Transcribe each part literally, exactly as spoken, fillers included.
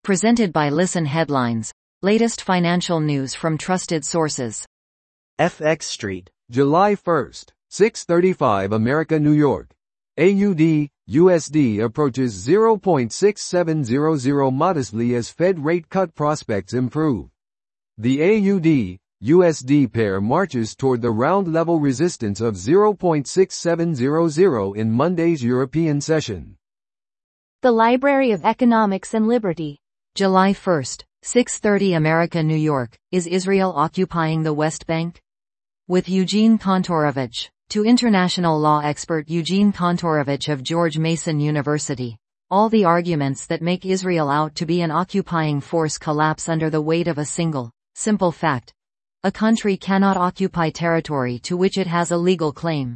Presented by Listen Headlines. Latest financial news from trusted sources. F X Street. July first, six thirty-five America, New York. A U D, U S D approaches zero point six seven zero zero modestly as Fed rate cut prospects improve. The A U D, U S D pair marches toward the round level resistance of zero point six seven zero zero in Monday's European session. The Library of Economics and Liberty. July first, six thirty America, New York. Is Israel occupying the West Bank? With Eugene Kontorovich. To international law expert Eugene Kontorovich of George Mason University. All the arguments that make Israel out to be an occupying force collapse under the weight of a single, simple fact. A country cannot occupy territory to which it has a legal claim.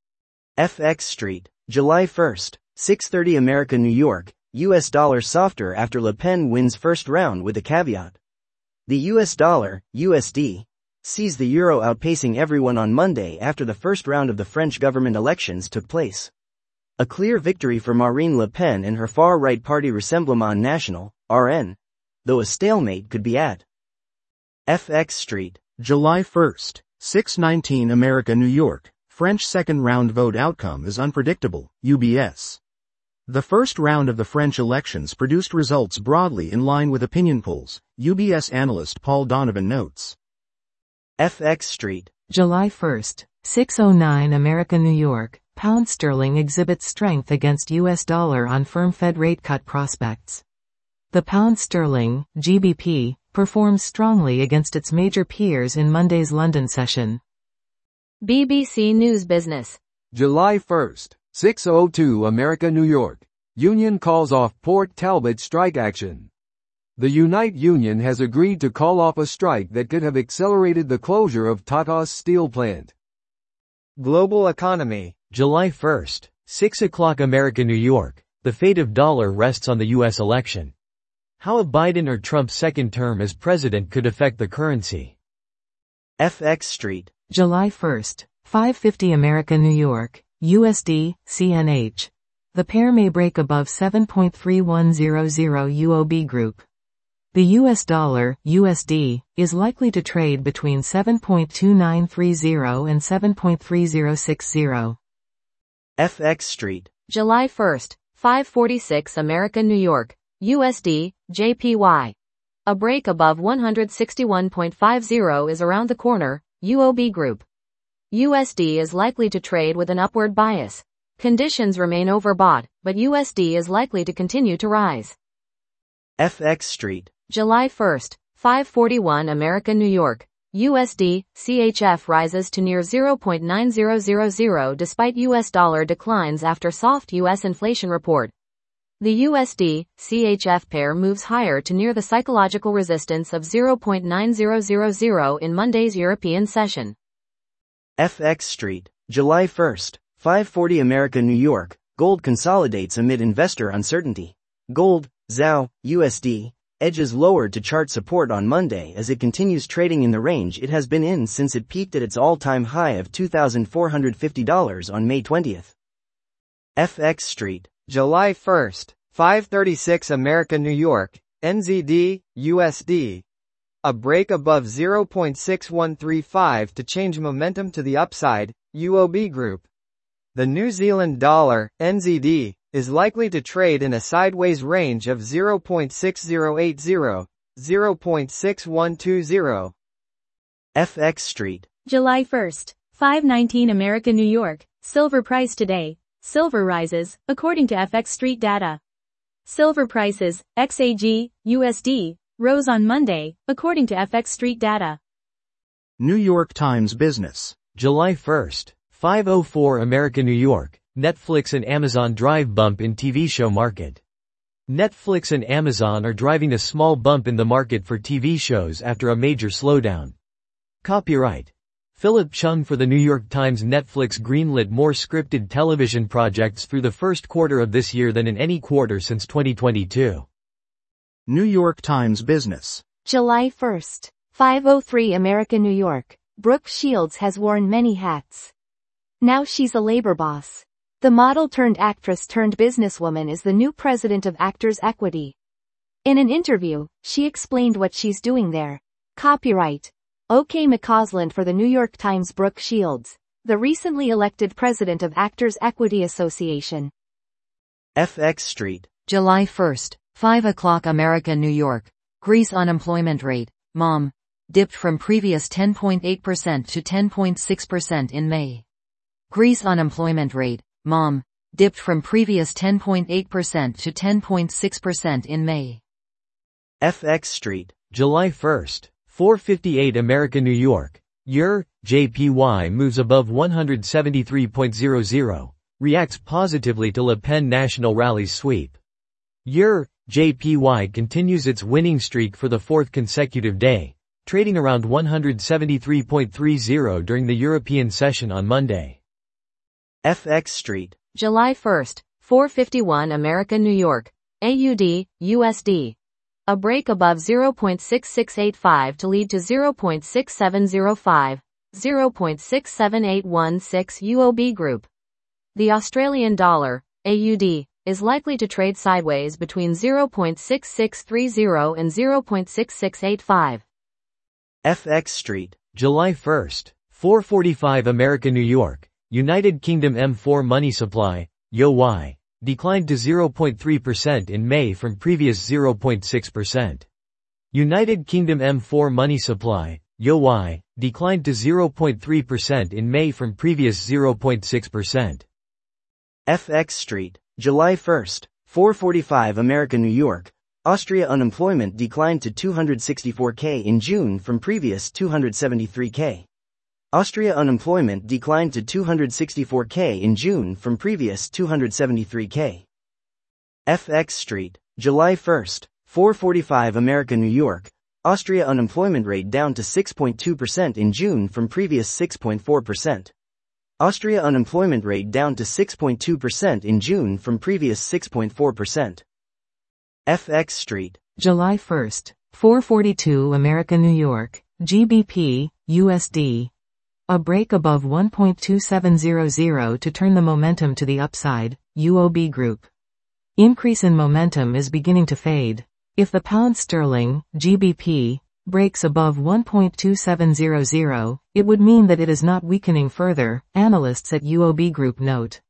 F X Street. July first, six thirty America, New York. U S dollar softer after Le Pen wins first round with a caveat. The U S dollar, U S D, sees the euro outpacing everyone on Monday after the first round of the French government elections took place. A clear victory for Marine Le Pen and her far-right party Rassemblement National, R N, though a stalemate could be at. F X Street. July first, six nineteen America, New York. French second-round vote outcome is unpredictable, U B S. The first round of the French elections produced results broadly in line with opinion polls, U B S analyst Paul Donovan notes. F X Street. July first, six oh nine America, New York. Pound sterling exhibits strength against U S dollar on firm Fed rate cut prospects. The pound sterling, G B P, performs strongly against its major peers in Monday's London session. B B C News Business. July first, six oh two America, New York. Union calls off Port Talbot strike action. The Unite Union has agreed to call off a strike that could have accelerated the closure of Tata's steel plant. Global economy. July first, six o'clock America, New York. The fate of dollar rests on the U S election. How a Biden or Trump second term as president could affect the currency. F X Street. July first, five fifty America, New York. U S D, C N H. The pair may break above seven point three one zero zero U O B Group. The U S dollar, U S D, is likely to trade between seven point two nine three zero and seven point three zero six zero. F X Street. July first, five forty-six America, New York. U S D, J P Y. A break above one sixty-one point five zero is around the corner, U O B Group. U S D is likely to trade with an upward bias. Conditions remain overbought, but U S D is likely to continue to rise. F X Street. July first, five forty-one America, New York. U S D, C H F rises to near zero point nine zero zero zero despite U S dollar declines after soft U S inflation report. The U S D, C H F pair moves higher to near the psychological resistance of zero point nine zero zero zero in Monday's European session. F X Street. July first, five forty America, New York. Gold consolidates amid investor uncertainty. Gold, Z O W, U S D, edges lower to chart support on Monday as it continues trading in the range it has been in since it peaked at its all-time high of two thousand four hundred fifty dollars on May twentieth. F X Street. July first, five thirty-six America, New York. N Z D, U S D. A break above zero point six one three five to change momentum to the upside, U O B Group. The New Zealand dollar, N Z D, is likely to trade in a sideways range of zero point six zero eight zero to zero point six one two zero. F X Street. July first, five nineteen America, New York. Silver price today. Silver rises, according to F X Street data. Silver prices, X A G, U S D, rose on Monday, according to F X Street data. New York Times Business. July first, five oh four America, New York. Netflix and Amazon drive bump in T V show market. Netflix and Amazon are driving a small bump in the market for T V shows after a major slowdown. Copyright Philip Chung for the New York Times. Netflix greenlit more scripted television projects through the first quarter of this year than in any quarter since twenty twenty-two. New York Times Business. July first, five oh three America, New York. Brooke Shields has worn many hats. Now she's a labor boss. The model turned actress turned businesswoman is the new president of Actors Equity. In an interview, she explained what she's doing there. Copyright. O K McCausland for the New York Times. Brooke Shields, the recently elected president of Actors Equity Association. F X Street. July first, five o'clock America New York. Greece unemployment rate, M O M, dipped from previous ten point eight percent to ten point six percent in May. Greece unemployment rate, M O M, dipped from previous ten point eight percent to ten point six percent in May. F X Street. July first, four fifty-eight America New York. Euro, J P Y moves above one seventy-three point zero zero, reacts positively to Le Pen national rally's sweep. Euro, J P Y continues its winning streak for the fourth consecutive day, trading around one seventy-three point three zero during the European session on Monday. F X Street. July first, four fifty-one America New York. A U D, U S D. A break above zero point six six eight five to lead to zero point six seven zero five, zero point six seven eight one six U O B Group. The Australian dollar, A U D, is likely to trade sideways between zero point six six three zero and zero point six six eight five. F X Street. July first, four forty-five America New York. United Kingdom M four money supply, U Y, declined to zero point three percent in May from previous zero point six percent. United Kingdom M four money supply, U Y, declined to zero point three percent in May from previous zero point six percent. F X Street. July first, four forty-five America New York. Austria unemployment declined to two hundred sixty-four thousand in June from previous two hundred seventy-three thousand. Austria unemployment declined to two hundred sixty-four thousand in June from previous two hundred seventy-three thousand. F X Street. July first, four forty-five America New York. Austria unemployment rate down to six point two percent in June from previous six point four percent. Austria unemployment rate down to six point two percent in June from previous six point four percent. F X Street. July first, four forty-two America New York. G B P, U S D. A break above one point two seven zero zero to turn the momentum to the upside, U O B Group. Increase in momentum is beginning to fade. If the pound sterling, G B P, breaks above one point two seven zero zero, it would mean that it is not weakening further, analysts at U O B Group note.